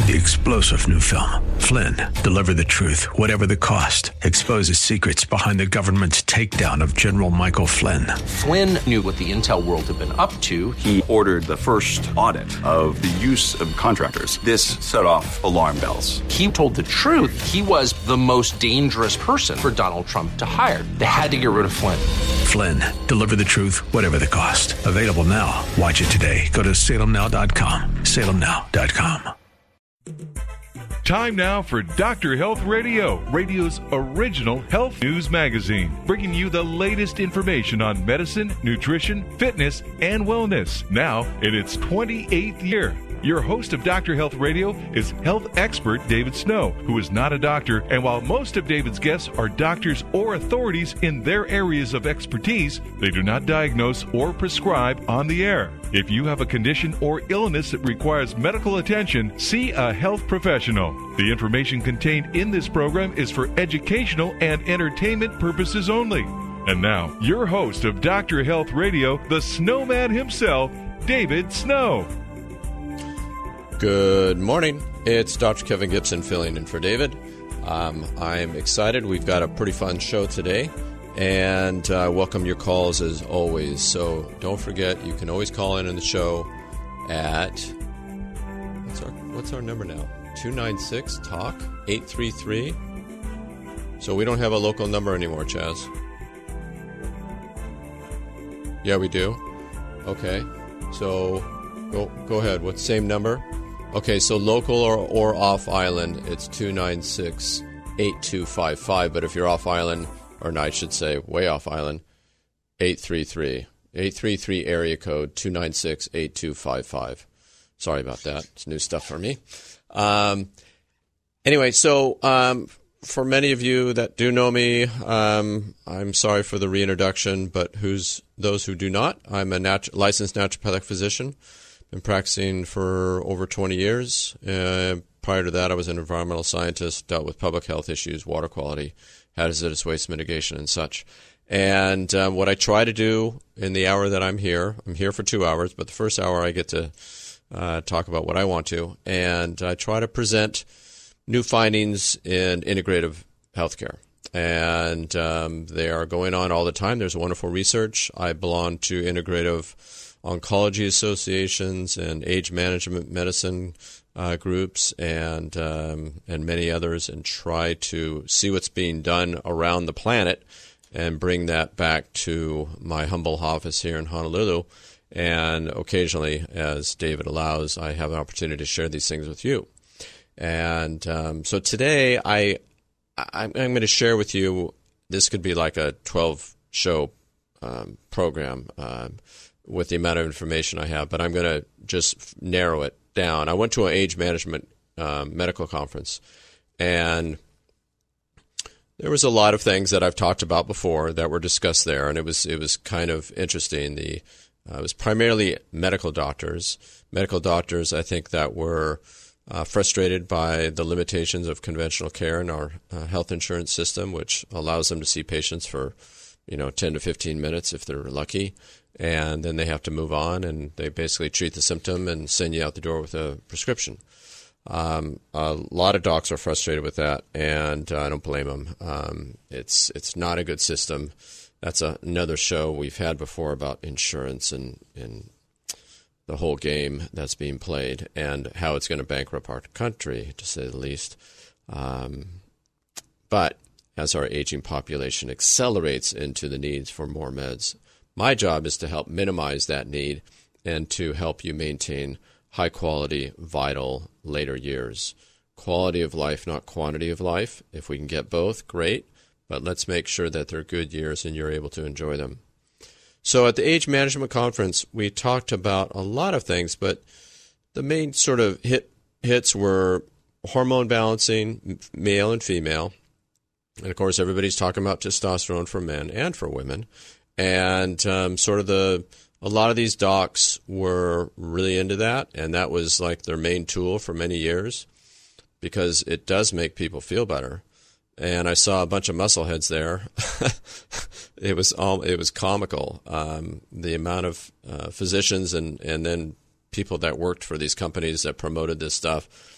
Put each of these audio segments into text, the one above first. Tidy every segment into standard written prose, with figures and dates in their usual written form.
The explosive new film, Flynn, deliver the truth, whatever the cost, exposes secrets behind the government's takedown of General Michael Flynn. Flynn knew what the intel world had been up to. He ordered the first audit of the use of contractors. This set off alarm bells. He told the truth. He was the most dangerous person for Donald Trump to hire. They had to get rid of Flynn. Flynn, deliver the truth, whatever the cost. Available now. Watch it today. Go to salemnow.com. salemnow.com. Time now for Dr. Health Radio, radio's original health news magazine, bringing you the latest information on medicine, nutrition, fitness, and wellness. Now in its 28th year. Your host of Dr. Health Radio is health expert David Snow, who is not a doctor, and while most of David's guests are doctors or authorities in their areas of expertise, they do not diagnose or prescribe on the air. If you have a condition or illness that requires medical attention, see a health professional. The information contained in this program is for educational and entertainment purposes only. And now, your host of Dr. Health Radio, the Snowman himself, David Snow. Good morning. It's Dr. Kevin Gibson filling in for David. I'm excited. We've got a pretty fun show today, and welcome your calls as always. So don't forget, you can always call in the show at, what's our number now? 296-TALK-833. So we don't have a local number anymore, Chaz. Yeah, we do. Okay. So go ahead. What's the same number? Okay, so local or off island, it's 296-8255. But if you're off island, or I should say way off island, 833. 833 area code 296-8255. Sorry about that. It's new stuff for me. Anyway, so for many of you that do know me, I'm sorry for the reintroduction, but those who do not, I'm a licensed naturopathic physician. Been practicing for over 20 years. Prior to that, I was an environmental scientist, dealt with public health issues, water quality, hazardous waste mitigation, and such. And what I try to do in the hour that I'm here for 2 hours, but the first hour I get to talk about what I want to, and I try to present new findings in integrative healthcare. And they are going on all the time. There's wonderful research. I belong to integrative oncology associations and age management medicine groups and many others, and try to see what's being done around the planet and bring that back to my humble office here in Honolulu. And occasionally, as David allows, I have an opportunity to share these things with you. And so today I'm going to share with you, this could be like a 12-show program with the amount of information I have, but I'm going to just narrow it down. I went to an age management medical conference, and there was a lot of things that I've talked about before that were discussed there, and it was kind of interesting. It was primarily medical doctors, I think, that were frustrated by the limitations of conventional care in our health insurance system, which allows them to see patients for 10 to 15 minutes if they're lucky. And then they have to move on, and they basically treat the symptom and send you out the door with a prescription. A lot of docs are frustrated with that, and I don't blame them. It's not a good system. That's another show we've had before about insurance and the whole game that's being played and how it's going to bankrupt our country, to say the least. But as our aging population accelerates into the needs for more meds, my job is to help minimize that need and to help you maintain high-quality, vital later years. Quality of life, not quantity of life. If we can get both, great, but let's make sure that they're good years and you're able to enjoy them. So at the Age Management Conference, we talked about a lot of things, but the main sort of hits were hormone balancing, male and female. And, of course, everybody's talking about testosterone for men and for women. And a lot of these docs were really into that, and that was like their main tool for many years because it does make people feel better. And I saw a bunch of muscleheads there. It was comical. The amount of physicians and then people that worked for these companies that promoted this stuff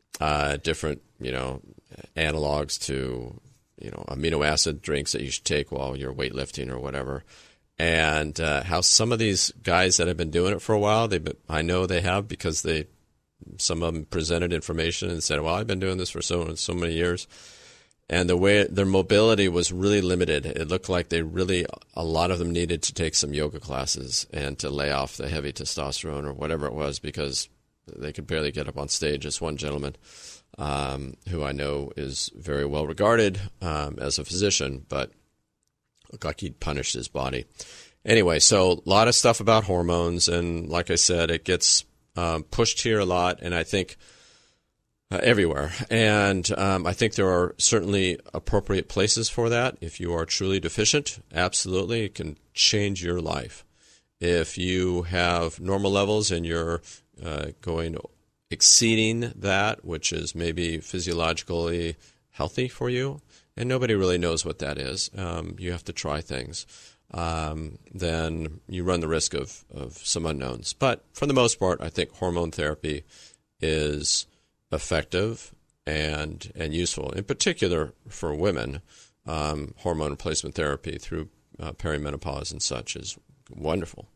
different, analogs to, amino acid drinks that you should take while you're weightlifting or whatever. And how some of these guys that have been doing it for a while, I know they have because some of them presented information and said, well, I've been doing this for so many years. And the way their mobility was really limited, it looked like a lot of them needed to take some yoga classes and to lay off the heavy testosterone or whatever it was because they could barely get up on stage. This one gentleman who I know is very well regarded as a physician, but looked like he'd punished his body. Anyway, so a lot of stuff about hormones, and like I said, it gets pushed here a lot, and I think everywhere. And I think there are certainly appropriate places for that. If you are truly deficient, absolutely, it can change your life. If you have normal levels and you're exceeding that, which is maybe physiologically healthy for you, and nobody really knows what that is, you have to try things, then you run the risk of some unknowns. But for the most part, I think hormone therapy is effective and useful. In particular for women, hormone replacement therapy through perimenopause and such is wonderful.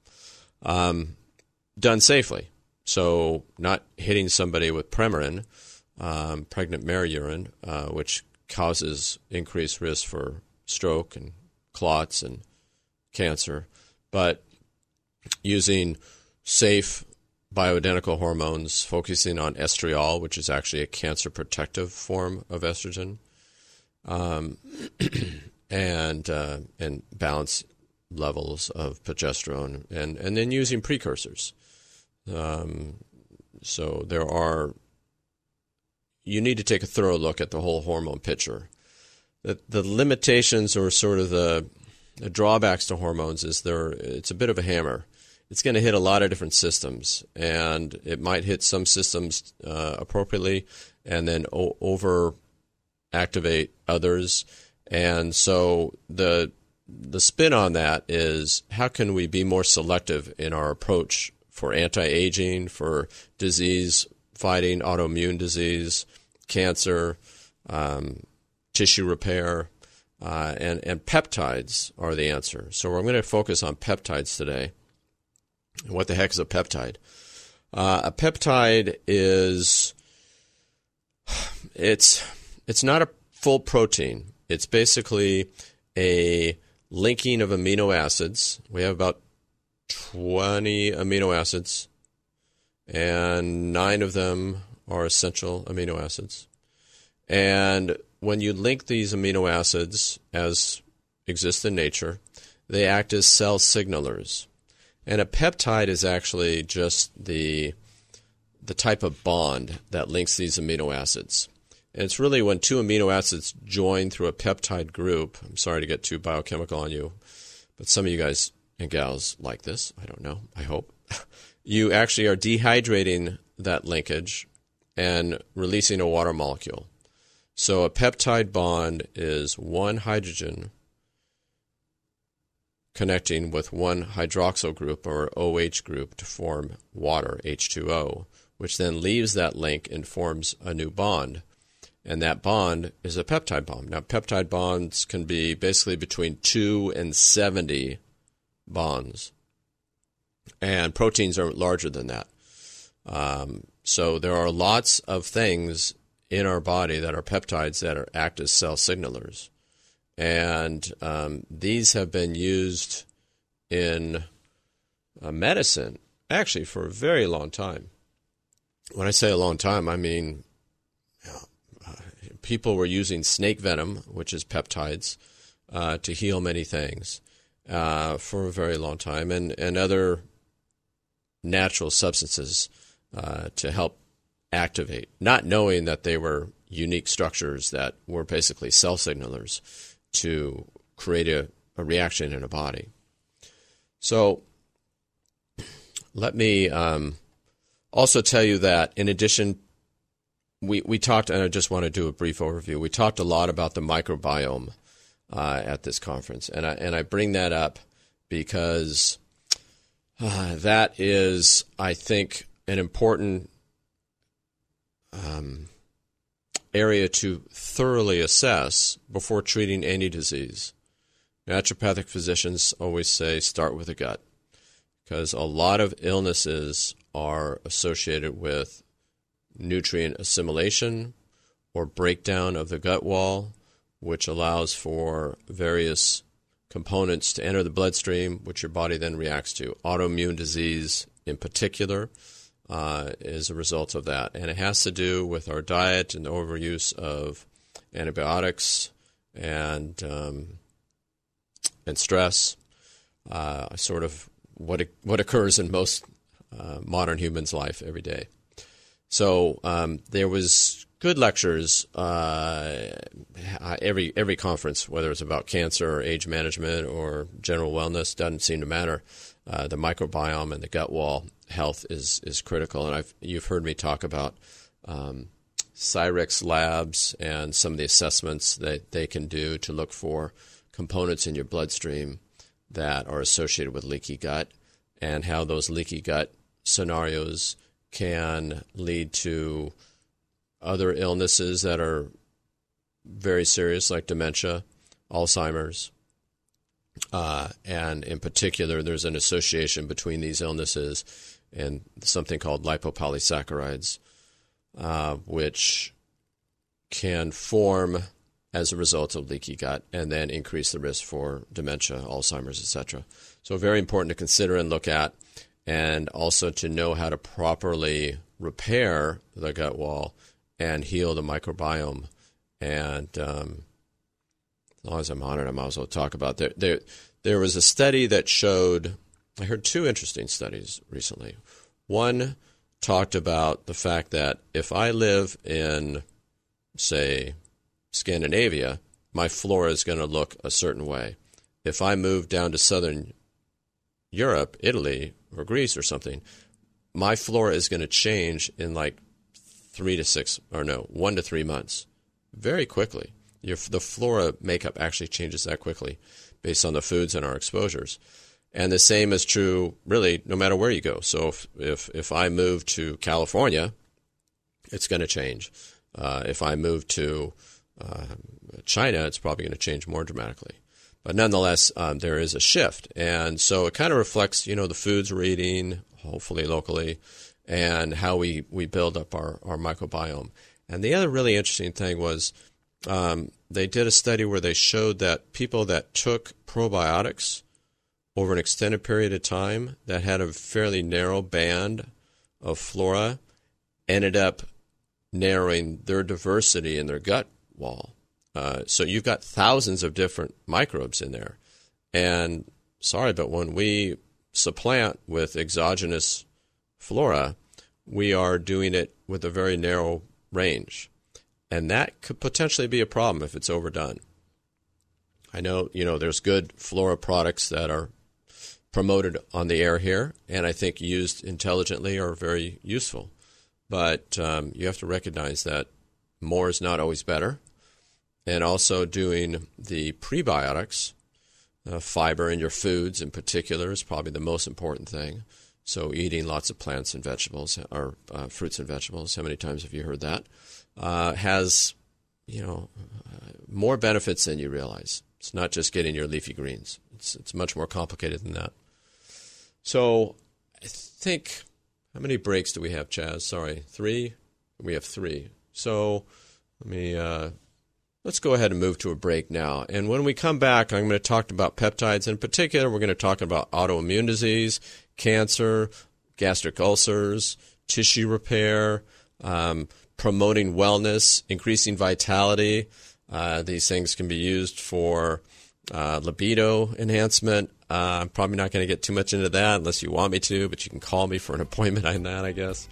Done safely. So not hitting somebody with Premarin, pregnant mare urine, which causes increased risk for stroke and clots and cancer, but using safe bioidentical hormones, focusing on estriol, which is actually a cancer protective form of estrogen, and balance levels of progesterone, and then using precursors. So you need to take a thorough look at the whole hormone picture. The limitations or sort of the drawbacks to hormones is it's a bit of a hammer. It's going to hit a lot of different systems, and it might hit some systems appropriately and then over-activate others. And so the spin on that is, how can we be more selective in our approach for anti-aging, for disease fighting, autoimmune disease, cancer, tissue repair, and peptides are the answer. So we're going to focus on peptides today. What the heck is a peptide? A peptide is, it's not a full protein. It's basically a linking of amino acids. We have about 20 amino acids, and 9 of them are essential amino acids. And when you link these amino acids, as exist in nature, they act as cell signalers. And a peptide is actually just the type of bond that links these amino acids. And it's really when 2 amino acids join through a peptide group. I'm sorry to get too biochemical on you, but some of you guys and gals like this. I don't know. I hope. You actually are dehydrating that linkage and releasing a water molecule. So a peptide bond is one hydrogen connecting with one hydroxyl group or OH group to form water, H2O, which then leaves that link and forms a new bond. And that bond is a peptide bond. Now, peptide bonds can be basically between 2 and 70 bonds. And proteins are larger than that. So there are lots of things in our body that are peptides that act as cell signalers. And these have been used in medicine, actually, for a very long time. When I say a long time, I mean people were using snake venom, which is peptides, to heal many things for a very long time, and other natural substances to help activate, not knowing that they were unique structures that were basically cell signalers to create a reaction in a body. So let me also tell you that in addition, we talked, and I just want to do a brief overview, we talked a lot about the microbiome at this conference, and I bring that up because that is, I think, an important area to thoroughly assess before treating any disease. Naturopathic physicians always say start with the gut, because a lot of illnesses are associated with nutrient assimilation or breakdown of the gut wall, which allows for various components to enter the bloodstream, which your body then reacts to. Autoimmune disease in particular is a result of that. And it has to do with our diet and overuse of antibiotics and stress, sort of what occurs in most modern humans' life every day. So there was good lectures every conference, whether it's about cancer or age management or general wellness, doesn't seem to matter. The microbiome and the gut wall health is critical. And you've heard me talk about Cyrix Labs and some of the assessments that they can do to look for components in your bloodstream that are associated with leaky gut, and how those leaky gut scenarios can lead to other illnesses that are very serious, like dementia, Alzheimer's, and in particular, there's an association between these illnesses and something called lipopolysaccharides, which can form as a result of leaky gut and then increase the risk for dementia, Alzheimer's, etc. So very important to consider and look at, and also to know how to properly repair the gut wall and heal the microbiome. And as long as I'm on it, I might as well talk about it. There was a study that showed, I heard two interesting studies recently. One talked about the fact that if I live in, say, Scandinavia, my flora is going to look a certain way. If I move down to southern Europe, Italy, or Greece or something, my flora is going to change in like 1 to 3 months. Very quickly. The flora makeup actually changes that quickly based on the foods and our exposures. And the same is true, really, no matter where you go. So if I move to California, it's going to change. If I move to China, it's probably going to change more dramatically. But nonetheless, there is a shift. And so it kind of reflects, the foods we're eating, hopefully locally, and how we build up our microbiome. And the other really interesting thing was they did a study where they showed that people that took probiotics over an extended period of time that had a fairly narrow band of flora ended up narrowing their diversity in their gut wall. So you've got thousands of different microbes in there. And sorry, but when we supplant with exogenous flora, we are doing it with a very narrow range. And that could potentially be a problem if it's overdone. I know, there's good flora products that are promoted on the air here, and I think used intelligently are very useful. But you have to recognize that more is not always better. And also doing the prebiotics, fiber in your foods in particular is probably the most important thing. So eating lots of plants and vegetables, or fruits and vegetables, how many times have you heard that, has, more benefits than you realize. It's not just getting your leafy greens. It's much more complicated than that. So I think, how many breaks do we have, Chaz? Sorry, 3? We have 3. So let's go ahead and move to a break now. And when we come back, I'm going to talk about peptides. In particular, we're going to talk about autoimmune disease, cancer, gastric ulcers, tissue repair, promoting wellness, increasing vitality. These things can be used for libido enhancement. I'm probably not going to get too much into that unless you want me to, but you can call me for an appointment on that, I guess.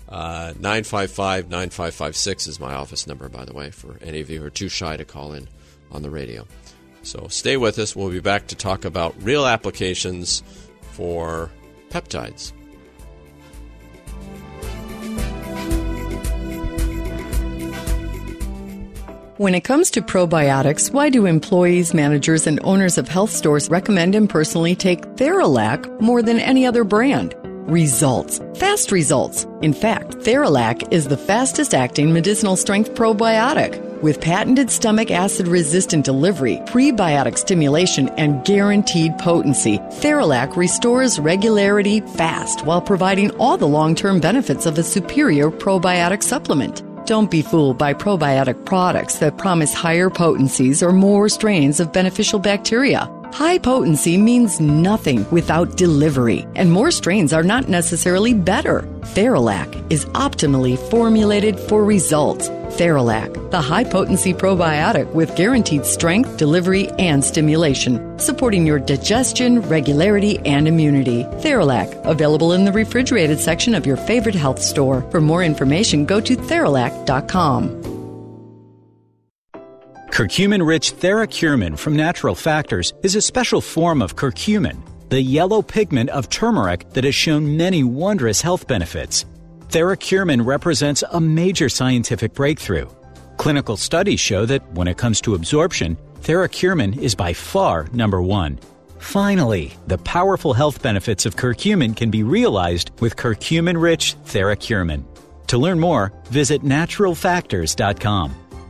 955-9556 is my office number, by the way, for any of you who are too shy to call in on the radio. So stay with us. We'll be back to talk about real applications for peptides. When it comes to probiotics, why do employees, managers, and owners of health stores recommend and personally take Theralac more than any other brand? Results. Fast results. In fact, Theralac is the fastest-acting medicinal-strength probiotic. With patented stomach acid-resistant delivery, prebiotic stimulation, and guaranteed potency, Theralac restores regularity fast while providing all the long-term benefits of a superior probiotic supplement. Don't be fooled by probiotic products that promise higher potencies or more strains of beneficial bacteria. High potency means nothing without delivery, and more strains are not necessarily better. Theralac is optimally formulated for results. Theralac, the high-potency probiotic with guaranteed strength, delivery, and stimulation, supporting your digestion, regularity, and immunity. Theralac, available in the refrigerated section of your favorite health store. For more information, go to Theralac.com. Curcumin-rich TheraCurmin from Natural Factors is a special form of curcumin, the yellow pigment of turmeric that has shown many wondrous health benefits. TheraCurmin represents a major scientific breakthrough. Clinical studies show that when it comes to absorption, TheraCurmin is by far number one. Finally, the powerful health benefits of curcumin can be realized with curcumin-rich TheraCurmin. To learn more, visit naturalfactors.com.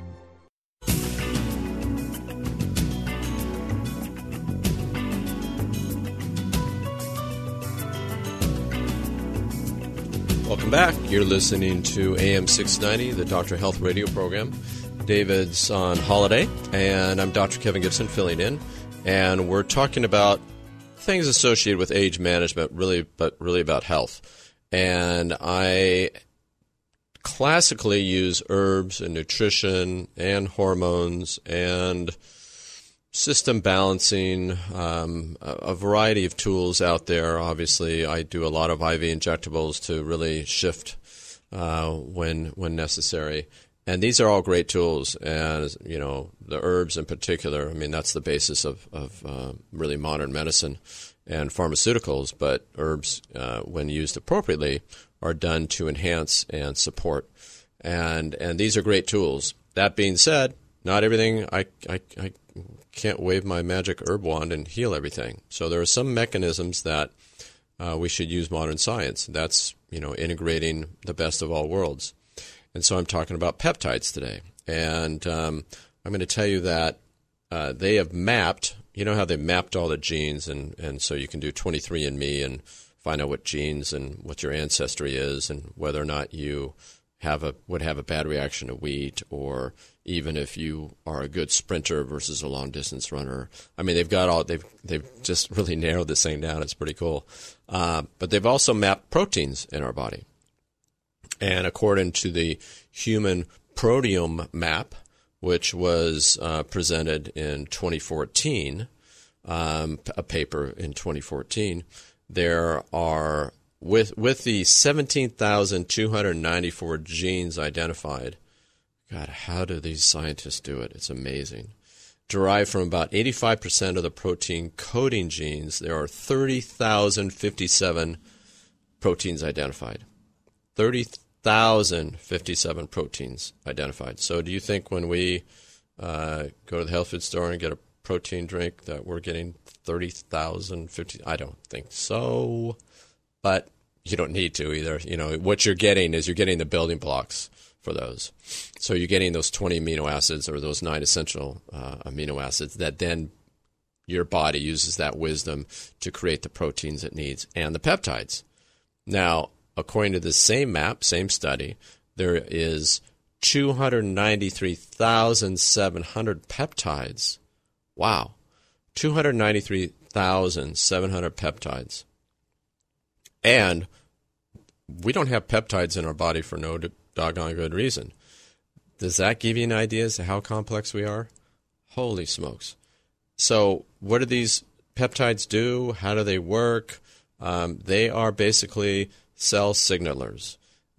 Welcome back. You're listening to AM 690, the Dr. Health radio program. David's on holiday, and I'm Dr. Kevin Gibson filling in. And we're talking about things associated with age management, really about health. And I classically use herbs and nutrition and hormones and system balancing, a variety of tools out there. Obviously, I do a lot of IV injectables to really shift when necessary. And these are all great tools. And, you know, the herbs in particular, I mean, that's the basis of really modern medicine and pharmaceuticals. But herbs, when used appropriately, are done to enhance and support. And these are great tools. That being said, not everything I can't wave my magic herb wand and heal everything. So there are some mechanisms that we should use modern science. That's, you know, integrating the best of all worlds. And so I'm talking about peptides today. And I'm going to tell you that they have mapped, you know how they mapped all the genes, and so you can do 23andMe and find out what genes and what your ancestry is and whether or not you would have a bad reaction to wheat, or even if you are a good sprinter versus a long distance runner. I mean, they've just really narrowed this thing down. It's pretty cool. But they've also mapped proteins in our body. And according to the Human Proteome Map, which was presented in 2014, a paper in 2014, there are with the 17,294 genes identified. God, how do these scientists do it? It's amazing. Derived from about 85% of the protein coding genes, there are 30,057 proteins identified. 30,057 proteins identified. So do you think when we go to the health food store and get a protein drink that we're getting 30,050? I don't think so. But you don't need to either. You know, what you're getting is you're getting the building blocks for those. So you're getting those 20 amino acids, or those 9 essential amino acids, that then your body uses that wisdom to create the proteins it needs and the peptides. Now, according to the same map, same study, there is 293,700 peptides. Wow. 293,700 peptides. And we don't have peptides in our body for no doggone good reason. Does that give you an idea as to how complex we are? Holy smokes. So what do these peptides do? How do they work? They are basically cell signalers.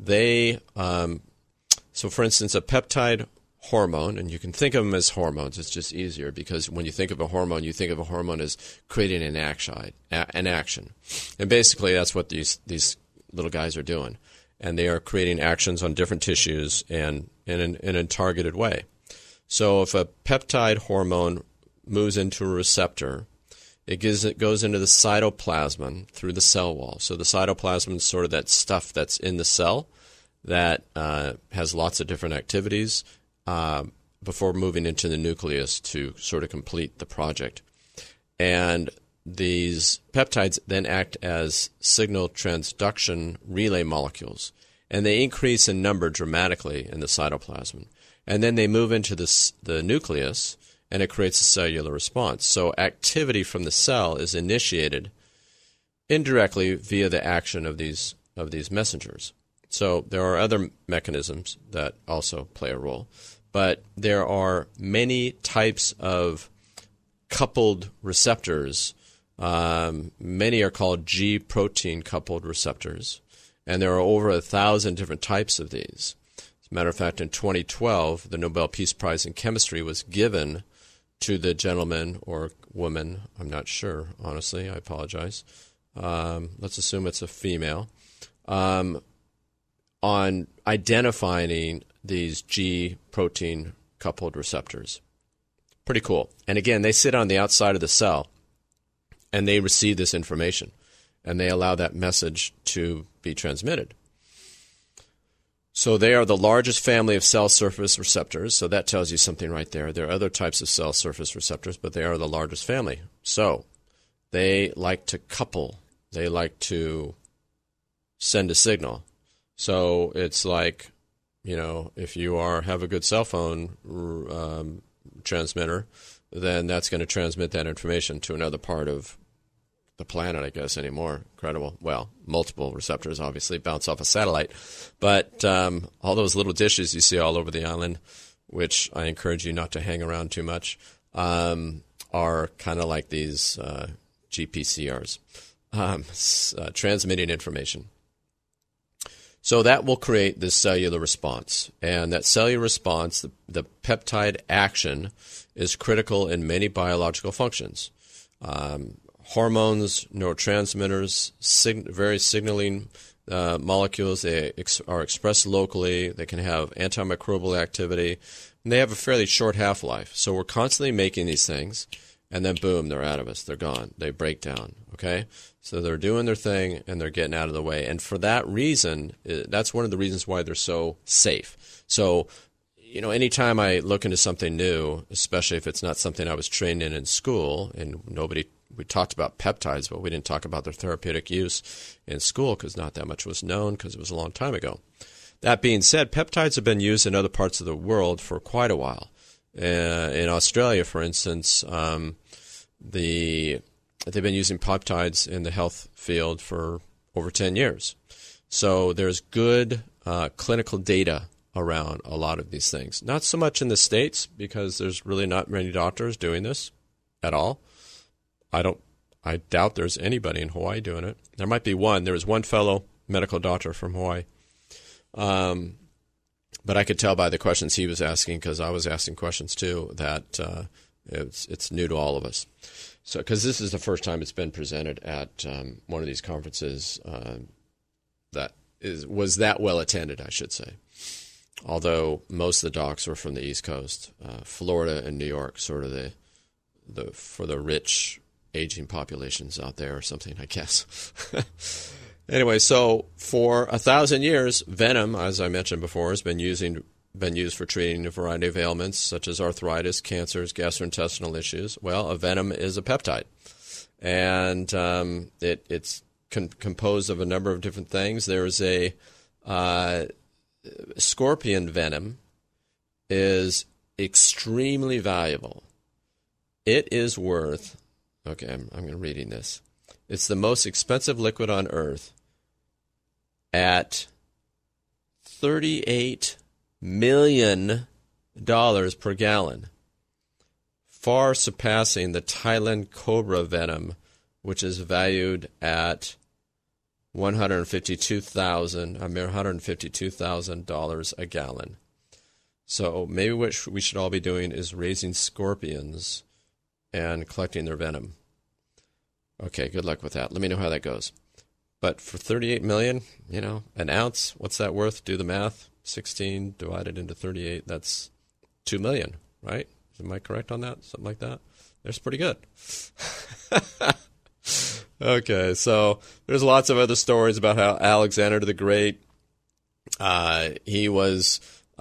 So for instance, a peptide hormone, and you can think of them as hormones. It's just easier because when you think of a hormone, you think of a hormone as creating an action. And basically that's what these little guys are doing. And they are creating actions on different tissues and in a targeted way. So if a peptide hormone moves into a receptor, It goes into the cytoplasm through the cell wall. So the cytoplasm is sort of that stuff that's in the cell that has lots of different activities before moving into the nucleus to sort of complete the project. And these peptides then act as signal transduction relay molecules, and they increase in number dramatically in the cytoplasm. And then they move into the nucleus, and it creates a cellular response. So activity from the cell is initiated indirectly via the action of these messengers. So there are other mechanisms that also play a role, but there are many types of coupled receptors. Many are called G-protein coupled receptors, and there are over 1,000 different types of these. As a matter of fact, in 2012, the Nobel Peace Prize in Chemistry was given to the gentleman or woman, I'm not sure, honestly, I apologize. Let's assume it's a female, on identifying these G-protein coupled receptors. Pretty cool. And again, they sit on the outside of the cell, and they receive this information, and they allow that message to be transmitted. So they are the largest family of cell surface receptors, so that tells you something right there. There are other types of cell surface receptors, but they are the largest family. So they like to couple. They like to send a signal. So it's like, if you have a good cell phone transmitter, then that's going to transmit that information to another part of the planet, I guess, anymore. Incredible. Well, multiple receptors obviously bounce off a satellite. But all those little dishes you see all over the island, which I encourage you not to hang around too much, are kind of like these GPCRs, transmitting information. So that will create this cellular response. And that cellular response, the peptide action, is critical in many biological functions. Hormones, neurotransmitters, various signaling molecules, they are expressed locally. They can have antimicrobial activity. And they have a fairly short half-life. So we're constantly making these things, and then boom, they're out of us. They're gone. They break down. Okay? So they're doing their thing, and they're getting out of the way. And for that reason, that's one of the reasons why they're so safe. So, anytime I look into something new, especially if it's not something I was trained in school, and we talked about peptides, but we didn't talk about their therapeutic use in school because not that much was known because it was a long time ago. That being said, peptides have been used in other parts of the world for quite a while. In Australia, for instance, they've been using peptides in the health field for over 10 years. So there's good clinical data around a lot of these things. Not so much in the States because there's really not many doctors doing this at all. I doubt there's anybody in Hawaii doing it. There might be one. There was one fellow medical doctor from Hawaii. But I could tell by the questions he was asking, because I was asking questions too, that it's new to all of us. So, because this is the first time it's been presented at one of these conferences that was that well attended, I should say. Although most of the docs were from the East Coast, Florida and New York, sort of for the rich aging populations out there or something, I guess. Anyway, so for 1,000 years, venom, as I mentioned before, has been used for treating a variety of ailments such as arthritis, cancers, gastrointestinal issues. Well, a venom is a peptide, and it's composed of a number of different things. There's a scorpion venom is extremely valuable. It is worth, okay, I'm reading this. It's the most expensive liquid on Earth at $38 million per gallon, far surpassing the Thailand cobra venom, which is valued at $152,000 a gallon. So maybe what we should all be doing is raising scorpions and collecting their venom. Okay, good luck with that. Let me know how that goes. But for $38 million, an ounce, what's that worth? Do the math. 16 divided into 38, that's $2 million, right? Am I correct on that? Something like that? That's pretty good. Okay, so there's lots of other stories about how Alexander the Great, he was,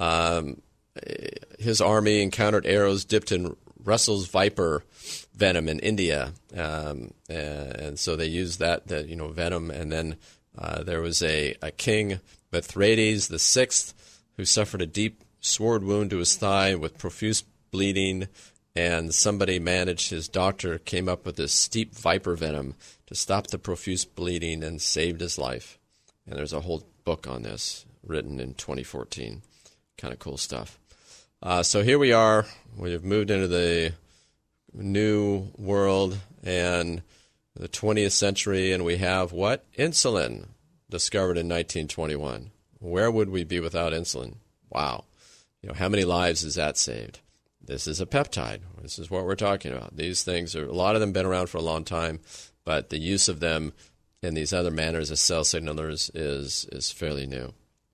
his army encountered arrows dipped in Russell's viper venom in India, and so they used that venom. And then there was a king, Mithridates VI, who suffered a deep sword wound to his thigh with profuse bleeding, and his doctor came up with this steep viper venom to stop the profuse bleeding and saved his life. And there's a whole book on this written in 2014. Kind of cool stuff. So here we are. We've moved into the new world and the 20th century, and we have what? Insulin, discovered in 1921. Where would we be without insulin? Wow. How many lives has that saved? This is a peptide. This is what we're talking about. These things a lot of them been around for a long time, but the use of them in these other manners as cell signalers is fairly new.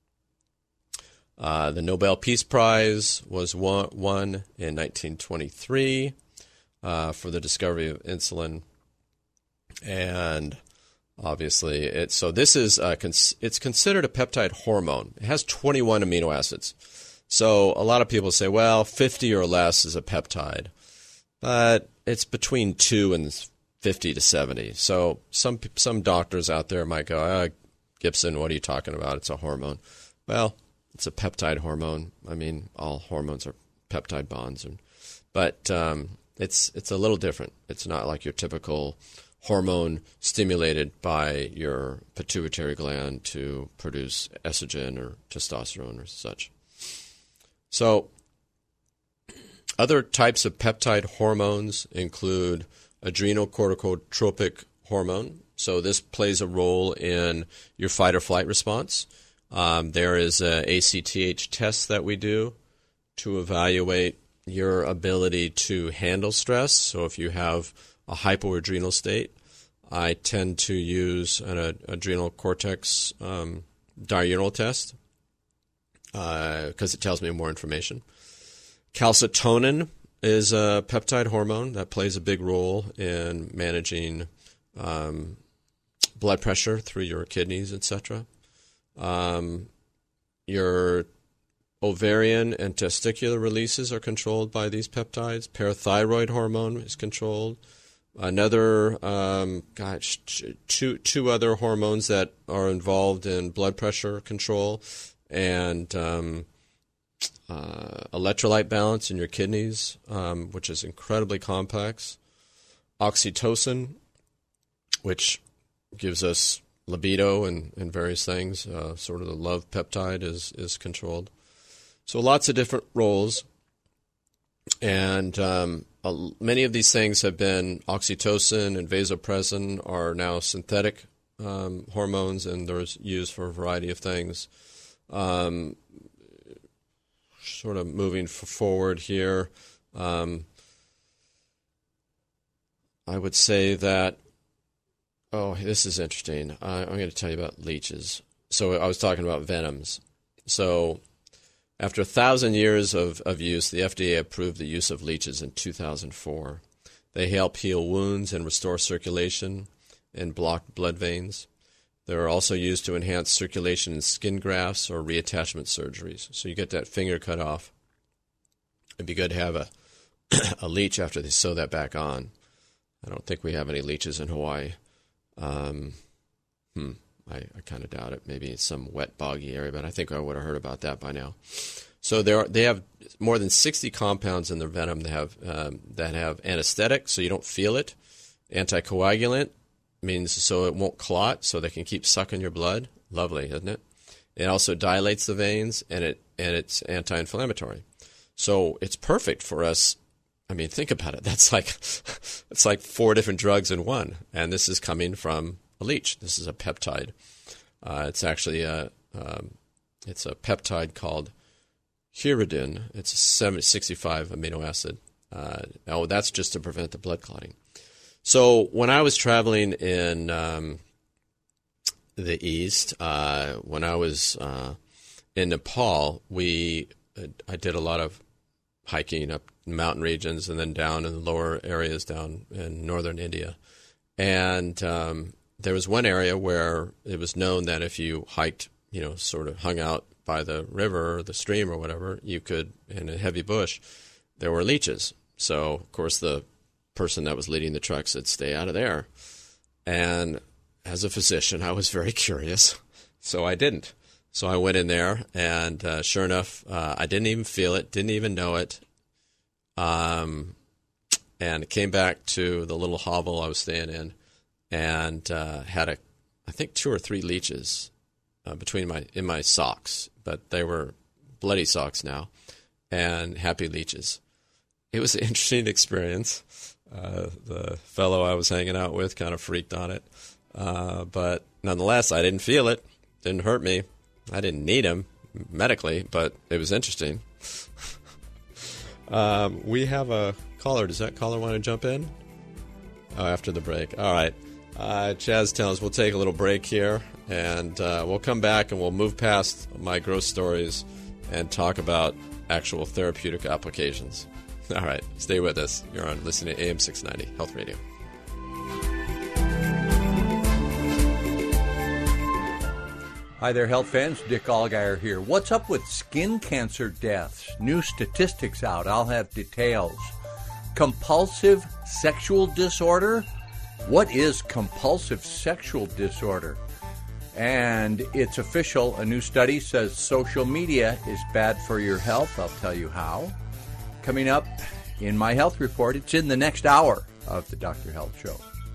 The Nobel Peace Prize was won in 1923 for the discovery of insulin, and obviously it's considered a peptide hormone. It has 21 amino acids. So a lot of people say, well, 50 or less is a peptide, but it's between 2 and 50 to 70. So some doctors out there might go, Gibson, what are you talking about? It's a hormone. Well, it's a peptide hormone. I mean, all hormones are peptide bonds, but it's a little different. It's not like your typical hormone stimulated by your pituitary gland to produce estrogen or testosterone or such. So other types of peptide hormones include adrenocorticotropic hormone. So this plays a role in your fight or flight response. There is a ACTH test that we do to evaluate your ability to handle stress. So if you have a hypoadrenal state, I tend to use an adrenal cortex diurnal test because it tells me more information. Calcitonin is a peptide hormone that plays a big role in managing blood pressure through your kidneys, etc. Your ovarian and testicular releases are controlled by these peptides. Parathyroid hormone is controlled. Another, two other hormones that are involved in blood pressure control and electrolyte balance in your kidneys, which is incredibly complex. Oxytocin, which gives us libido and various things, sort of the love peptide is controlled. So lots of different roles. And many of these things have been, oxytocin and vasopressin are now synthetic hormones, and they're used for a variety of things. Sort of moving forward here, I would say that, this is interesting. I'm going to tell you about leeches. So I was talking about venoms. So after 1,000 years of use, the FDA approved the use of leeches in 2004. They help heal wounds and restore circulation in blocked blood veins. They're also used to enhance circulation in skin grafts or reattachment surgeries. So you get that finger cut off. It'd be good to have a leech after they sew that back on. I don't think we have any leeches in Hawaii. I kind of doubt it. Maybe it's some wet, boggy area, but I think I would have heard about that by now. So they have more than 60 compounds in their venom that have anesthetic, so you don't feel it. Anticoagulant means so it won't clot, so they can keep sucking your blood. Lovely, isn't it? It also dilates the veins, and it's anti-inflammatory. So it's perfect for us. I mean, think about it. It's like 4 different drugs in one, and this is coming from a leech. This is a peptide. It's actually it's a peptide called Hirudin. It's a 65 amino acid. That's just to prevent the blood clotting. So when I was traveling in the East, when I was in Nepal, I did a lot of hiking up mountain regions and then down in the lower areas down in northern India. And there was one area where it was known that if you hiked, sort of hung out by the river or the stream or whatever, you could, in a heavy bush, there were leeches. So, of course, the person that was leading the truck said, stay out of there. And as a physician, I was very curious, so I didn't. So I went in there, and sure enough, I didn't even feel it, didn't even know it. And came back to the little hovel I was staying in, and had I think 2 or 3 leeches in my socks, but they were bloody socks now, and happy leeches. It was an interesting experience. The fellow I was hanging out with kind of freaked on it, but nonetheless, I didn't feel it. Didn't hurt me. I didn't need him medically, but it was interesting. We have a caller. Does that caller want to jump in? Oh, after the break. All right. Chaz tells us we'll take a little break here, and we'll come back and we'll move past my gross stories and talk about actual therapeutic applications. All right. Stay with us. You're on listening to AM 690 Health Radio. Hi there, health fans. Dick Allgaier here. What's up with skin cancer deaths? New statistics out. I'll have details. Compulsive sexual disorder? What is compulsive sexual disorder? And it's official. A new study says social media is bad for your health. I'll tell you how. Coming up in my health report, it's in the next hour of the Dr. Health Show.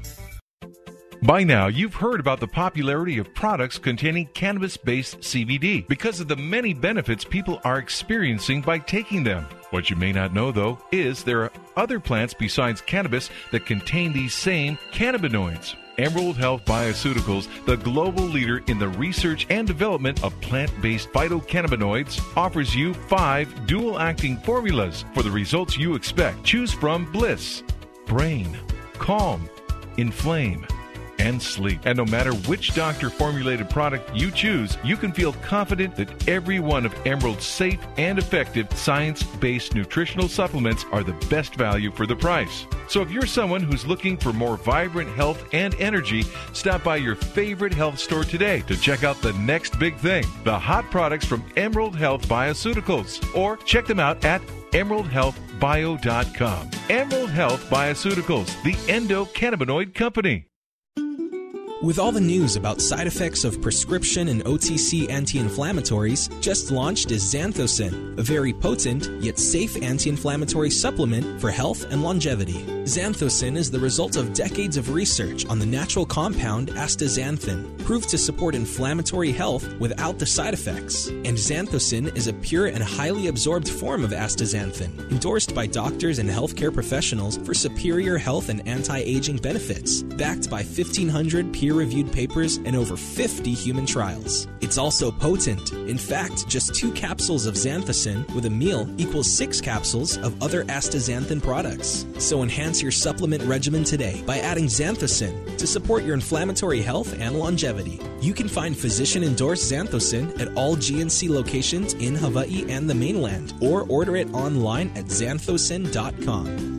By now, you've heard about the popularity of products containing cannabis-based CBD because of the many benefits people are experiencing by taking them. What you may not know, though, is there are other plants besides cannabis that contain these same cannabinoids. Emerald Health Bioceuticals, the global leader in the research and development of plant-based phytocannabinoids, offers you 5 dual-acting formulas for the results you expect. Choose from Bliss, Brain, Calm, Inflame, and Sleep. And no matter which doctor-formulated product you choose, you can feel confident that every one of Emerald's safe and effective science-based nutritional supplements are the best value for the price. So if you're someone who's looking for more vibrant health and energy, stop by your favorite health store today to check out the next big thing, the hot products from Emerald Health Bioceuticals. Or check them out at emeraldhealthbio.com. Emerald Health Bioceuticals, the endocannabinoid company. With all the news about side effects of prescription and OTC anti-inflammatories, just launched is Xanthocin, a very potent yet safe anti-inflammatory supplement for health and longevity. Xanthocin is the result of decades of research on the natural compound astaxanthin, proved to support inflammatory health without the side effects. And Xanthocin is a pure and highly absorbed form of astaxanthin, endorsed by doctors and healthcare professionals for superior health and anti-aging benefits, backed by 1,500 peer-reviewed papers and over 50 human trials. It's also potent. In fact, just 2 capsules of Xanthocin with a meal equals 6 capsules of other astaxanthin products. So enhance your supplement regimen today by adding Xanthocin to support your inflammatory health and longevity. You can find physician-endorsed Xanthocin at all GNC locations in Hawaii and the mainland, or order it online at xanthocin.com.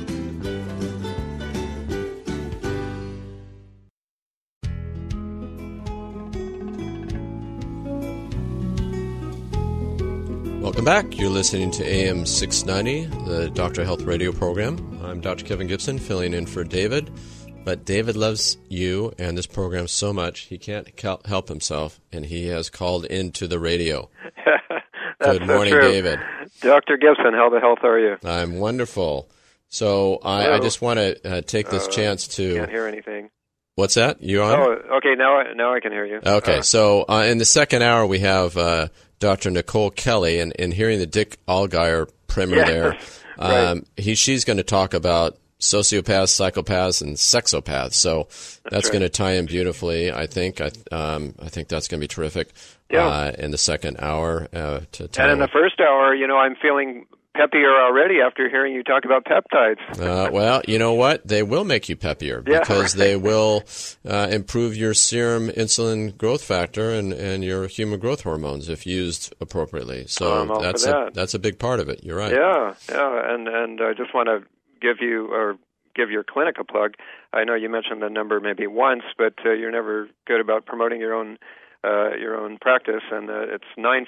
Welcome back. You're listening to AM 690, the Dr. Health Radio program. I'm Dr. Kevin Gibson, filling in for David. But David loves you and this program so much, he can't help himself, and he has called into the radio. Good morning, David. Dr. Gibson, how the health are you? I'm wonderful. So I just want to take this chance to... Can't hear anything. What's that? You on? Oh, okay, now I can hear you. Okay, so in the second hour we have Dr. Nicole Kelly, and hearing the Dick Allgaier primer there, right. She's going to talk about sociopaths, psychopaths, and sexopaths. So that's going to tie in beautifully, I think. I think that's going to be terrific in the second hour. And in the first hour, I'm feeling peppier already after hearing you talk about peptides. Well, you know what? They will make you peppier because they will improve your serum insulin growth factor and your human growth hormones if used appropriately. So that's a big part of it. You're right. Yeah, and I just want to give your clinic a plug. I know you mentioned the number maybe once, but you're never good about promoting your own practice, and it's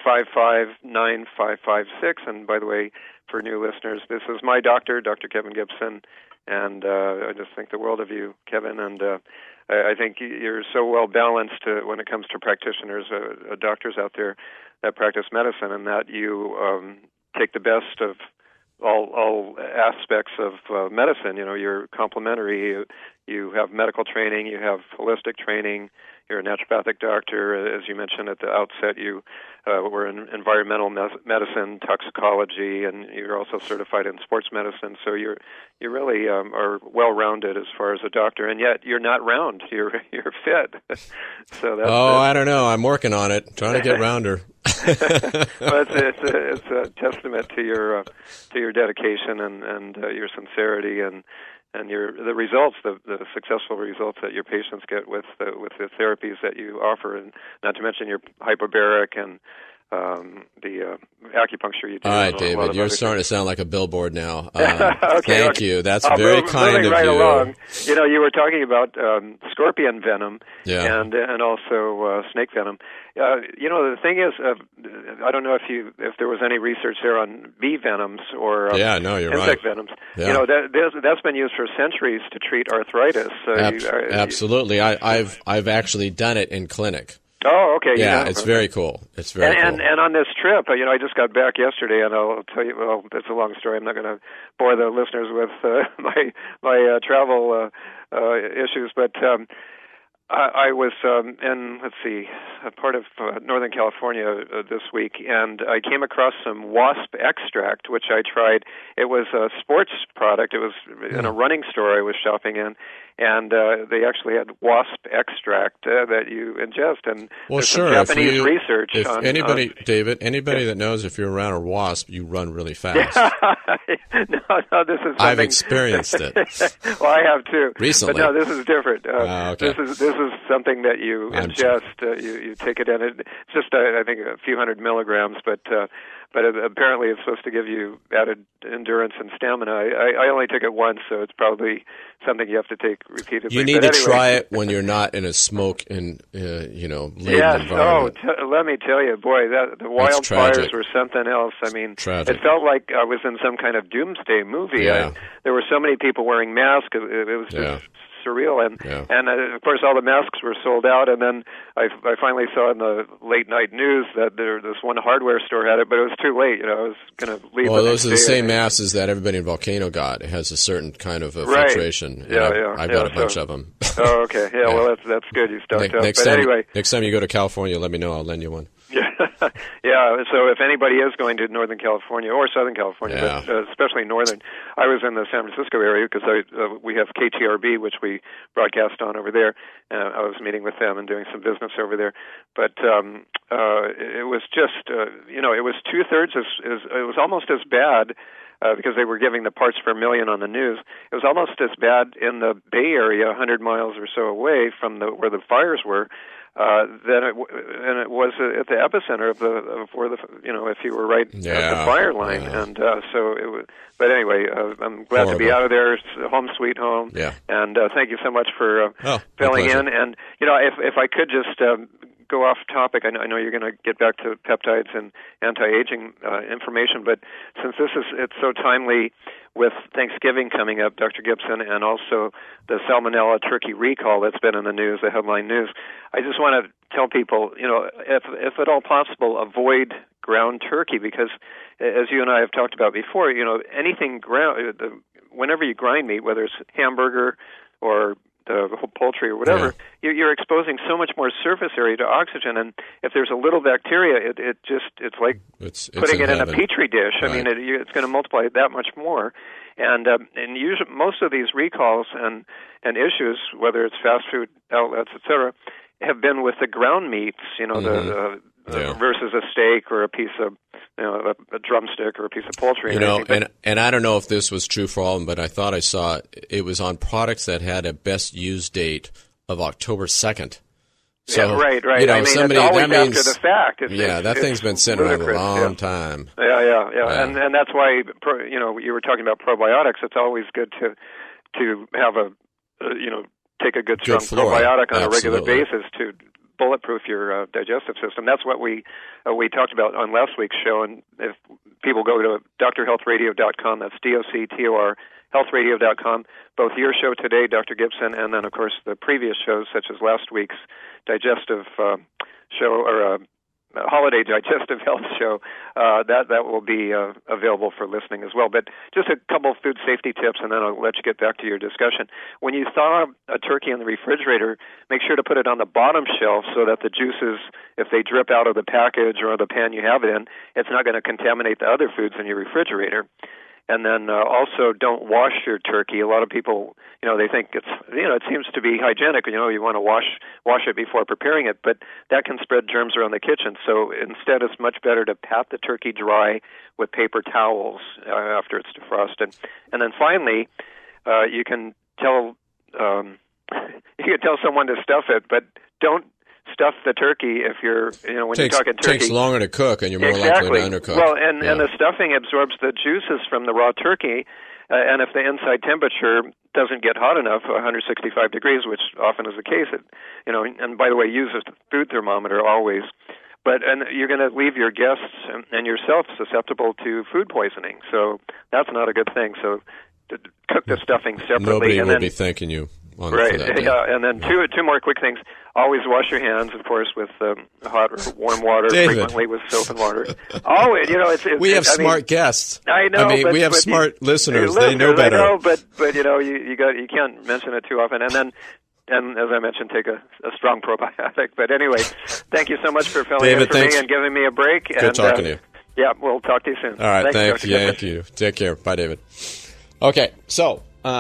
955-9556. And by the way, for new listeners, this is my doctor, Dr. Kevin Gibson, and I just think the world of you, Kevin, and I think you're so well balanced when it comes to practitioners, doctors out there that practice medicine, and that you take the best of all aspects of medicine. You know, you're complementary. You have medical training. You have holistic training. You're a naturopathic doctor. As you mentioned at the outset, you were in environmental medicine, toxicology, and you're also certified in sports medicine. So you really are well-rounded as far as a doctor, and yet you're not round. You're fit. So that's I don't know. I'm working on it, trying to get rounder. Well, it's a testament to your dedication and your sincerity and the results, the successful results that your patients get with the therapies that you offer, and not to mention your hyperbaric and the acupuncture you do. All right, David, you're starting to sound like a billboard now. Okay, thank you. That's very kind of right you. Along. You know, you were talking about scorpion venom and also snake venom. You know, the thing is, I don't know if there was any research there on bee venoms or insect venoms. Yeah. You know, that's been used for centuries to treat arthritis. Absolutely, I've actually done it in clinic. Oh, okay. Yeah, it's very cool. It's very cool. And on this trip, you know, I just got back yesterday, and I'll tell you. Well, it's a long story. I'm not going to bore the listeners with my travel issues, but I was in, a part of Northern California this week, and I came across some wasp extract, which I tried. It was a sports product. It was in a running store I was shopping in, and they actually had wasp extract that you ingest. And there's some Japanese research on David, anybody that knows if you're around a wasp, you run really fast. No, this is something. I've experienced it. Well, I have too. Recently. But no, this is different. Okay. This is something that you ingest. You take it in. It's just, I think, a few hundred milligrams, but apparently it's supposed to give you added endurance and stamina. I only took it once, so it's probably something you have to take repeatedly. You need to try it when you're not in a smoke and laden environment. Let me tell you, boy, the wildfires were something else. I mean, it felt like I was in some kind of doomsday movie. Yeah. There were so many people wearing masks. It was just surreal, and of course all the masks were sold out. And then I finally saw in the late night news that this one hardware store had it, but it was too late. You know, I was going to leave. Well, those are the same masks that everybody in Volcano got. It has a certain kind of filtration. I've got a bunch of them. Oh, okay. Yeah, well, that's good. You stocked up. Next time you go to California, let me know. I'll lend you one. Yeah. So if anybody is going to Northern California or Southern California, but especially Northern, I was in the San Francisco area because we have KTRB, which we broadcast on over there. I was meeting with them and doing some business over there. But it was just, it was two-thirds it was almost as bad. Because they were giving the parts per million on the news. It was almost as bad in the Bay Area, 100 miles or so away from where the fires were, than it was at the epicenter of where if you were right at the fire line. Yeah. And so it was. But anyway, I'm glad to be out of there. It's home sweet home. Yeah. And thank you so much for filling in. And if I could just. Go off topic. I know you're going to get back to peptides and anti-aging information, but since it's so timely with Thanksgiving coming up, Dr. Gibson, and also the Salmonella turkey recall that's been in the news, the headline news, I just want to tell people, if at all possible, avoid ground turkey, because as you and I have talked about before, anything ground, whenever you grind meat, whether it's hamburger or poultry or whatever, you're exposing so much more surface area to oxygen, and if there's a little bacteria, it's like putting it in a petri dish. Right. I mean, it's going to multiply that much more. And usually, most of these recalls and issues, whether it's fast food outlets, etc., have been with the ground meats, the versus a steak or a piece of, a drumstick or a piece of poultry. And I don't know if this was true for all of them, but I thought I saw it was on products that had a best use date of October 2nd. So, right. I mean, somebody, it's always after the fact. That thing's been sitting around a long time. Yeah. And that's why, you were talking about probiotics. It's always good to have take a good strong probiotic on a regular basis to bulletproof your digestive system. That's what we talked about on last week's show. And if people go to drhealthradio.com, that's DOCTOR, healthradio.com, both your show today, Dr. Gibson, and then, of course, the previous shows, such as last week's digestive show, or holiday digestive health show, that will be available for listening as well. But just a couple of food safety tips, and then I'll let you get back to your discussion. When you thaw a turkey in the refrigerator, make sure to put it on the bottom shelf so that the juices, if they drip out of the package or the pan you have it in, it's not going to contaminate the other foods in your refrigerator. And then also don't wash your turkey. A lot of people, they think it seems to be hygienic. You want to wash it before preparing it, but that can spread germs around the kitchen. So instead, it's much better to pat the turkey dry with paper towels after it's defrosted. And then finally, you can tell someone to stuff it, but don't stuff the turkey if you're, when you're talking turkey. It takes longer to cook, and you're more likely to undercook. Well, and the stuffing absorbs the juices from the raw turkey, and if the inside temperature doesn't get hot enough, 165 degrees, which often is the case, and by the way, use a food thermometer always. And you're going to leave your guests and yourself susceptible to food poisoning, so that's not a good thing. So to cook the stuffing separately. Nobody will be thanking you. Right, and then two more quick things. Always wash your hands, of course, with hot or warm water, David. frequently with soap and water. Always, we have smart guests. I know. We have smart listeners. They know better. I know, but you can't mention it too often. And then, as I mentioned, take a strong probiotic. But anyway, thank you so much for filling in for me and giving me a break. Good talking to you. Yeah, we'll talk to you soon. All right, thank you. Take care. Bye, David. Okay, so.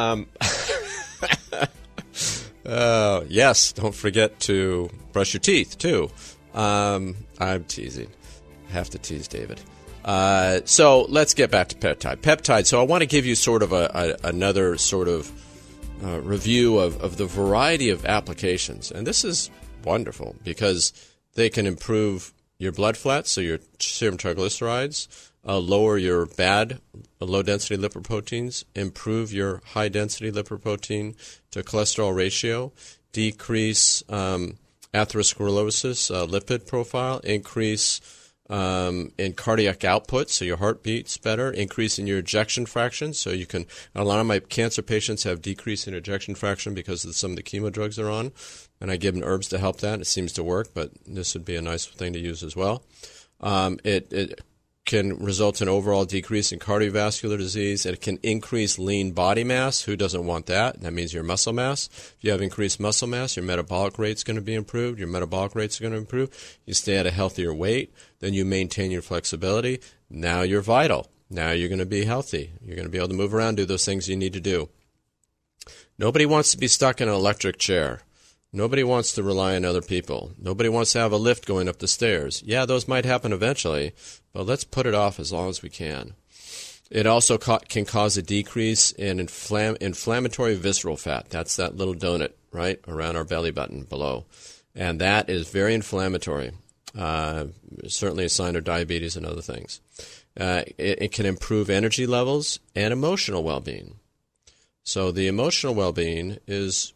Yes, don't forget to brush your teeth, too. I'm teasing. I have to tease David. So let's get back to peptide. So I want to give you sort of another sort of review of the variety of applications. And this is wonderful because they can improve your blood fat, so your serum triglycerides, lower your bad low-density lipoproteins, improve your high-density lipoprotein to cholesterol ratio, decrease atherosclerosis lipid profile, increase in cardiac output, so your heart beats better, increase in your ejection fraction, so you can. A lot of my cancer patients have decrease in ejection fraction because of some of the chemo drugs they're on, and I give them herbs to help that. It seems to work, but this would be a nice thing to use as well. It can result in overall decrease in cardiovascular disease. It can increase lean body mass. Who doesn't want that? That means your muscle mass. If you have increased muscle mass, your metabolic rate's going to be improved. Your metabolic rate's going to improve. You stay at a healthier weight. Then you maintain your flexibility. Now you're vital. Now you're going to be healthy. You're going to be able to move around, do those things you need to do. Nobody wants to be stuck in an electric chair. Nobody wants to rely on other people. Nobody wants to have a lift going up the stairs. Yeah, those might happen eventually, but let's put it off as long as we can. It also can cause a decrease in inflammatory visceral fat. That's that little donut, right, around our belly button below. And that is very inflammatory, certainly a sign of diabetes and other things. It can improve energy levels and emotional well-being. So the emotional well-being is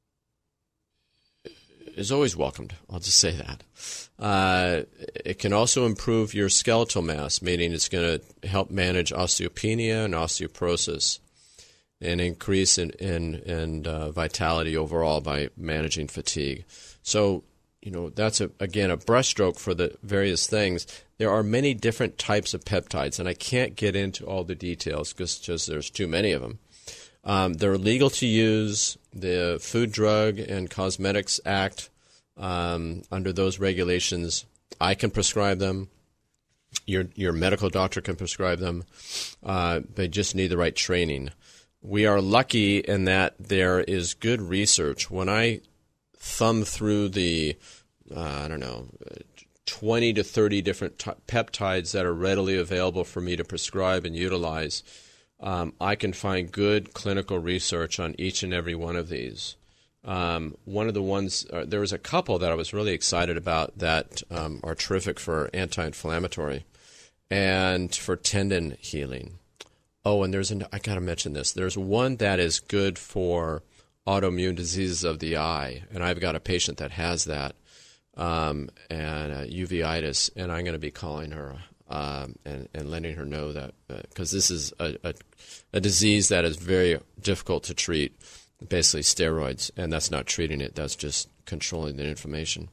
always welcomed. I'll just say that. It can also improve your skeletal mass, meaning it's going to help manage osteopenia and osteoporosis and increase in vitality overall by managing fatigue. So, that's, again, a brushstroke for the various things. There are many different types of peptides, and I can't get into all the details because there's too many of them. They're legal to use. The Food, Drug, and Cosmetics Act, under those regulations, I can prescribe them. Your medical doctor can prescribe them. They just need the right training. We are lucky in that there is good research. When I thumb through the, 20 to 30 different peptides that are readily available for me to prescribe and utilize. I can find good clinical research on each and every one of these. One of the ones, there was a couple that I was really excited about that are terrific for anti-inflammatory and for tendon healing. Oh, and I got to mention this. There's one that is good for autoimmune diseases of the eye, and I've got a patient that has that, and uveitis, and I'm going to be calling her and letting her know that, because this is a disease that is very difficult to treat, basically steroids, and that's not treating it, that's just controlling the inflammation.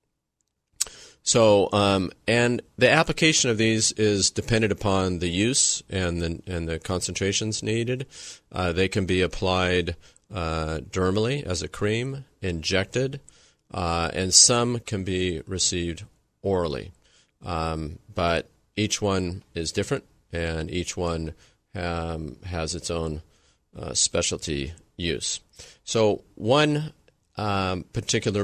So, and the application of these is dependent upon the use and the concentrations needed. They can be applied dermally as a cream, injected, and some can be received orally. But each one is different, and each one has its own specialty use. So one particular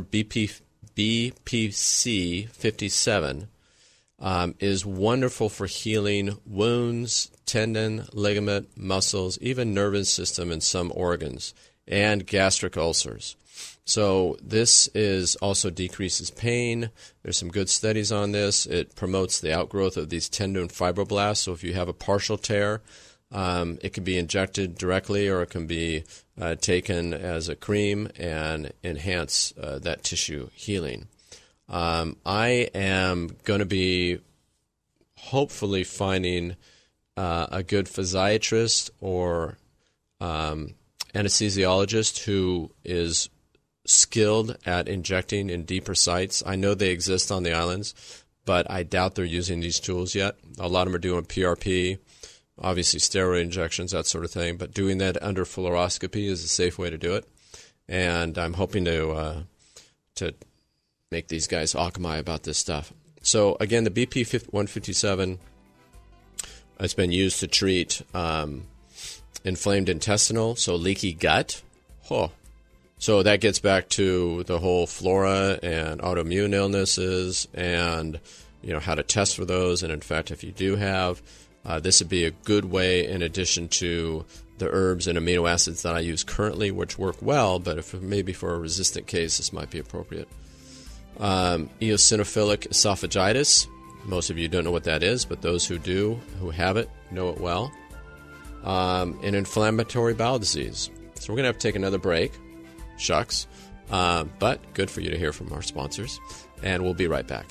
BPC 57 is wonderful for healing wounds, tendon, ligament, muscles, even nervous system and some organs, and gastric ulcers. So this also decreases pain. There's some good studies on this. It promotes the outgrowth of these tendon fibroblasts. So if you have a partial tear, it can be injected directly, or it can be taken as a cream and enhance that tissue healing. I am going to be hopefully finding a good physiatrist or anesthesiologist who is skilled at injecting in deeper sites. I know they exist on the islands, but I doubt they're using these tools yet. A lot of them are doing PRP, obviously steroid injections, that sort of thing, but doing that under fluoroscopy is a safe way to do it. And I'm hoping to make these guys Akamai about this stuff. So again, the BP157 has been used to treat inflamed intestinal, so leaky gut. So that gets back to the whole flora and autoimmune illnesses, and how to test for those. And in fact, if you do have, this would be a good way, in addition to the herbs and amino acids that I use currently, which work well, but if maybe for a resistant case, this might be appropriate. Eosinophilic esophagitis. Most of you don't know what that is, but those who do, who have it, know it well. And inflammatory bowel disease. So we're going to have to take another break. Shucks. But good for you to hear from our sponsors. And we'll be right back.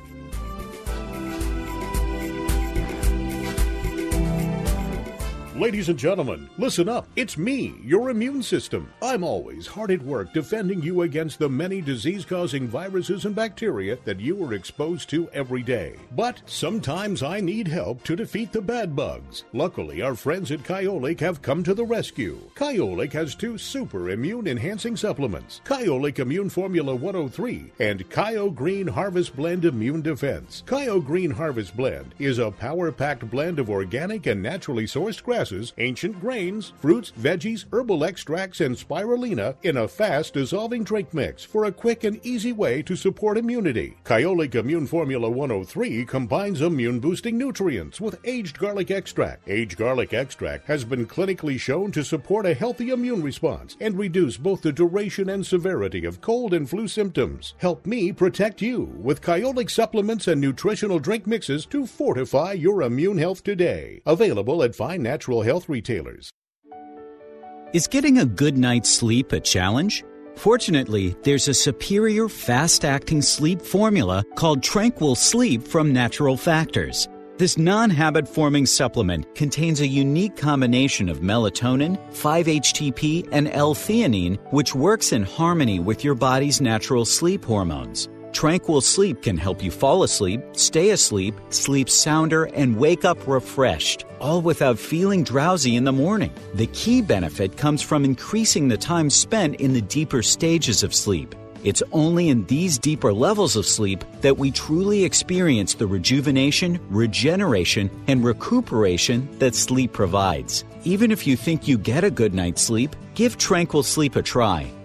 Ladies and gentlemen, listen up. It's me, your immune system. I'm always hard at work defending you against the many disease-causing viruses and bacteria that you are exposed to every day. But sometimes I need help to defeat the bad bugs. Luckily, our friends at Kyolic have come to the rescue. Kyolic has 2 super immune-enhancing supplements, Kyolic Immune Formula 103 and Kyo Green Harvest Blend Immune Defense. Kyo Green Harvest Blend is a power-packed blend of organic and naturally sourced grasses, ancient grains, fruits, veggies, herbal extracts, and spirulina in a fast-dissolving drink mix for a quick and easy way to support immunity. Kyolic Immune Formula 103 combines immune-boosting nutrients with aged garlic extract. Aged garlic extract has been clinically shown to support a healthy immune response and reduce both the duration and severity of cold and flu symptoms. Help me protect you with Kyolic supplements and nutritional drink mixes to fortify your immune health today. Available at fine natural health retailers. Is getting a good night's sleep a challenge? Fortunately, there's a superior fast-acting sleep formula called Tranquil Sleep from Natural Factors. This non-habit-forming supplement contains a unique combination of melatonin, 5-HTP, and L-theanine, which works in harmony with your body's natural sleep hormones. Tranquil Sleep can help you fall asleep, stay asleep, sleep sounder, and wake up refreshed, all without feeling drowsy in the morning. The key benefit comes from increasing the time spent in the deeper stages of sleep. It's only in these deeper levels of sleep that we truly experience the rejuvenation, regeneration, and recuperation that sleep provides. Even if you think you get a good night's sleep, give Tranquil Sleep a try.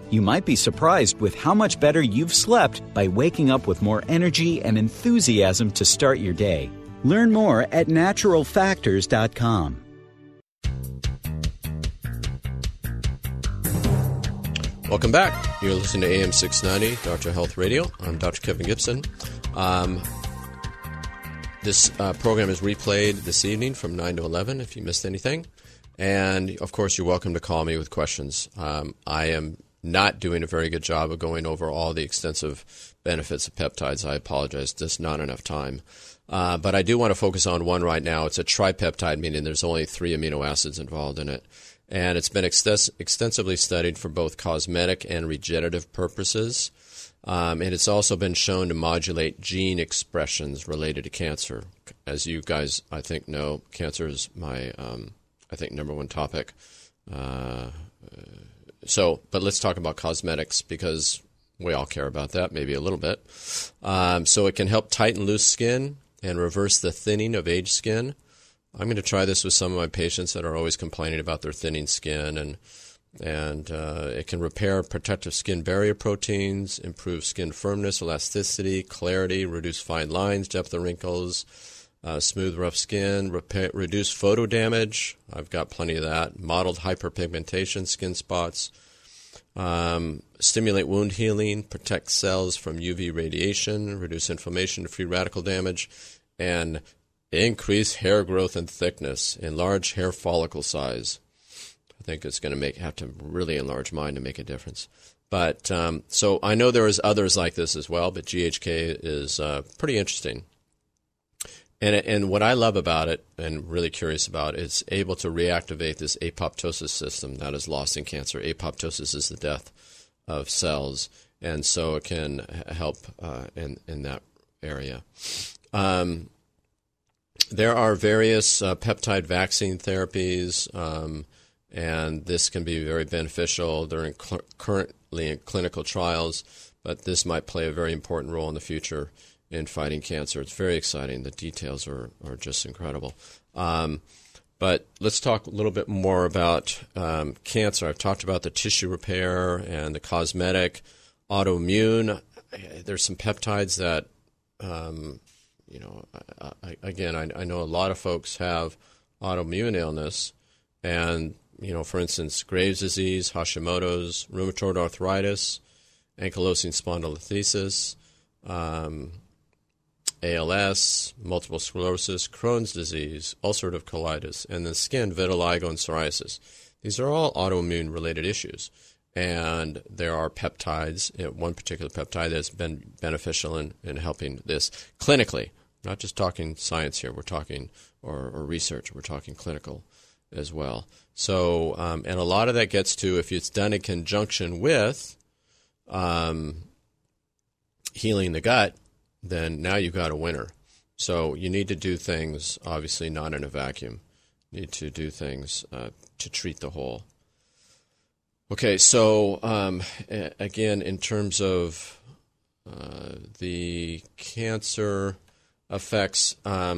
You might be surprised with how much better you've slept by waking up with more energy and enthusiasm to start your day. Learn more at naturalfactors.com. Welcome back. You're listening to AM 690, Dr. Health Radio. I'm Dr. Kevin Gibson. This program is replayed this evening from 9 to 11 if you missed anything. And, of course, you're welcome to call me with questions. I am not doing a very good job of going over all the extensive benefits of peptides. I apologize. Just not enough time. But I do want to focus on one right now. It's a tripeptide, meaning there's only 3 amino acids involved in it. And it's been extensively studied for both cosmetic and regenerative purposes. And it's also been shown to modulate gene expressions related to cancer. As you guys, I think, know, cancer is my, I think, number one topic. But let's talk about cosmetics because we all care about that, maybe a little bit. So it can help tighten loose skin and reverse the thinning of aged skin. I'm going to try this with some of my patients that are always complaining about their thinning skin, and it can repair protective skin barrier proteins, improve skin firmness, elasticity, clarity, reduce fine lines, depth of wrinkles, smooth rough skin, reduce photo damage. I've got plenty of that. Mottled hyperpigmentation, skin spots, stimulate wound healing, protect cells from UV radiation, reduce inflammation, free radical damage, and increase hair growth and thickness, enlarge hair follicle size. I think it's going to have to really enlarge mine to make a difference. But so I know there is others like this as well, but GHK is pretty interesting. And what I love about it and really curious about it, it's able to reactivate this apoptosis system that is lost in cancer. Apoptosis is the death of cells, and so it can help in that area. There are various peptide vaccine therapies, and this can be very beneficial. They're currently in clinical trials, but this might play a very important role in the future in fighting cancer. It's very exciting. The details are just incredible. But let's talk a little bit more about cancer. I've talked about the tissue repair and the cosmetic, autoimmune. There's some peptides that, I know a lot of folks have autoimmune illness, and, for instance, Graves' disease, Hashimoto's, rheumatoid arthritis, ankylosing spondylolisthesis, ALS, multiple sclerosis, Crohn's disease, ulcerative colitis, and the skin, vitiligo, and psoriasis. These are all autoimmune-related issues, and there are peptides, one particular peptide that's been beneficial in helping this clinically. Not just talking science here, we're talking, or research, we're talking clinical as well. So, and a lot of that gets to, if it's done in conjunction with healing the gut, then now you've got a winner. So you need to do things, obviously not in a vacuum. You need to do things to treat the whole. Okay, so again, in terms of the cancer effects,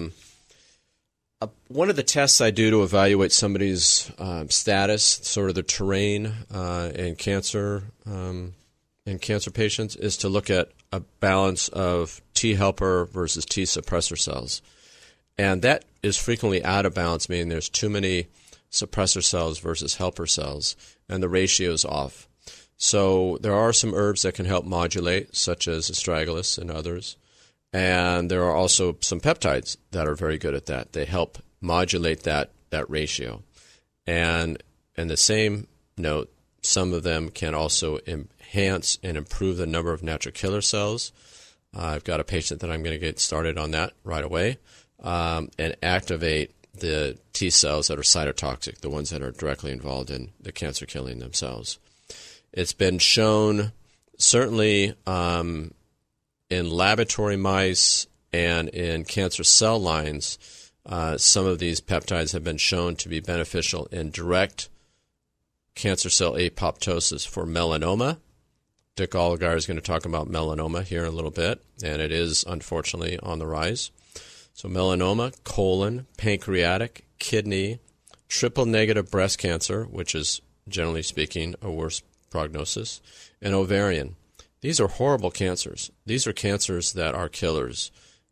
one of the tests I do to evaluate somebody's status, sort of the terrain in cancer patients, is to look at a balance of T helper versus T suppressor cells. And that is frequently out of balance, meaning there's too many suppressor cells versus helper cells, and the ratio is off. So there are some herbs that can help modulate, such as astragalus and others. And there are also some peptides that are very good at that. They help modulate that ratio. And in the same note, some of them can also enhance and improve the number of natural killer cells. I've got a patient that I'm going to get started on that right away, and activate the T cells that are cytotoxic, the ones that are directly involved in the cancer killing themselves. It's been shown, certainly in laboratory mice and in cancer cell lines, some of these peptides have been shown to be beneficial in direct cancer cell apoptosis for melanoma. Dick Oligar is going to talk about melanoma here in a little bit, and it is unfortunately on the rise. So melanoma, colon, pancreatic, kidney, triple-negative breast cancer, which is, generally speaking, a worse prognosis, and ovarian. These are horrible cancers. These are cancers that are killers.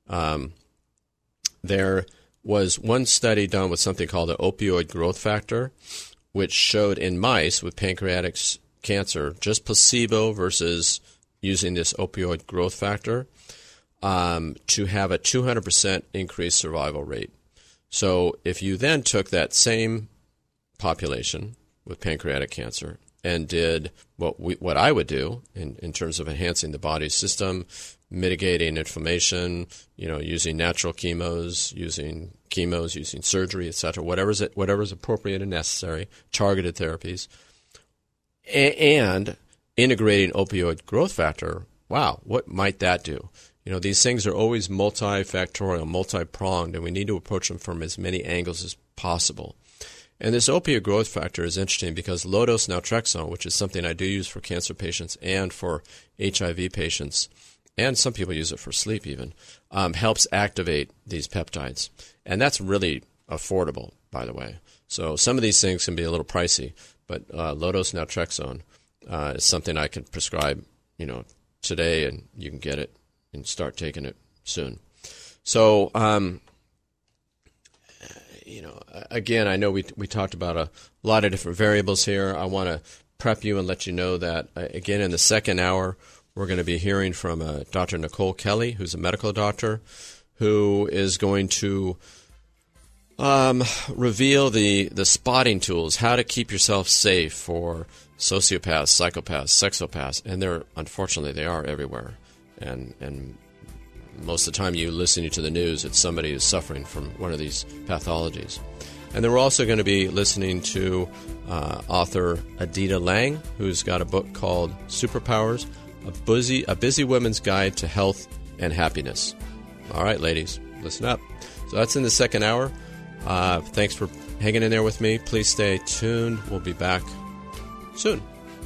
There was one study done with something called the opioid growth factor, which showed in mice with pancreatic cancer, just placebo versus using this opioid growth factor, to have a 200% increased survival rate. So if you then took that same population with pancreatic cancer and did what I would do in terms of enhancing the body's system, mitigating inflammation, using natural chemos, using surgery, etc., whatever is appropriate and necessary, targeted therapies, and integrating opioid growth factor, wow, what might that do? These things are always multifactorial, multi-pronged, and we need to approach them from as many angles as possible. And this opioid growth factor is interesting because low-dose naltrexone, which is something I do use for cancer patients and for HIV patients, and some people use it for sleep even, helps activate these peptides. And that's really affordable, by the way. So some of these things can be a little pricey, but low-dose naltrexone is something I can prescribe, today, and you can get it and start taking it soon. So, again, I know we talked about a lot of different variables here. I want to prep you and let you know that, again, in the second hour, we're going to be hearing from Dr. Nicole Kelly, who's a medical doctor, who is going to reveal the spotting tools, how to keep yourself safe for sociopaths, psychopaths, sexopaths, and unfortunately, they are everywhere. And most of the time you listening to the news, it's somebody who's suffering from one of these pathologies. And then we're also going to be listening to author Adita Lang, who's got a book called Superpowers, a busy woman's guide to health and happiness. All right, ladies, listen up. So that's in the second hour. Thanks for hanging in there with me. Please stay tuned. We'll be back soon.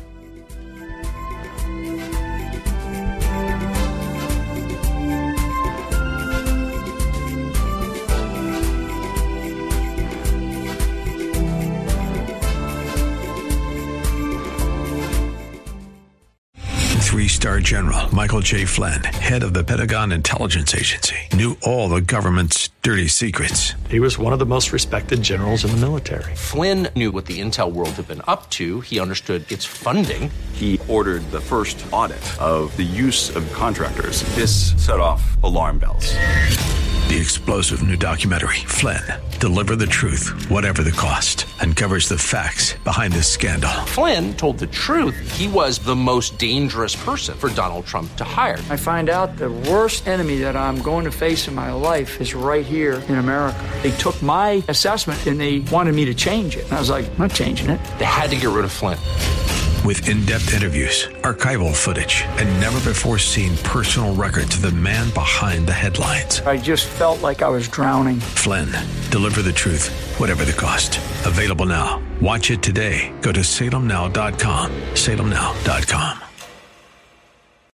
Three-star General Michael J. Flynn, head of the Pentagon Intelligence Agency, knew all the government's dirty secrets. He was one of the most respected generals in the military. Flynn knew what the intel world had been up to. He understood its funding. He ordered the first audit of the use of contractors. This set off alarm bells. The explosive new documentary, Flynn, Deliver the Truth, Whatever the Cost, uncovers the facts behind this scandal. Flynn told the truth. He was the most dangerous person for Donald Trump to hire. I find out the worst enemy that I'm going to face in my life is right here in America. They took my assessment and they wanted me to change it. And I was like, I'm not changing it. They had to get rid of Flynn. With in-depth interviews, archival footage, and never-before-seen personal records of the man behind the headlines. I just felt like I was drowning. Flynn, Deliver the Truth, Whatever the Cost. Available now. Watch it today. Go to salemnow.com. salemnow.com.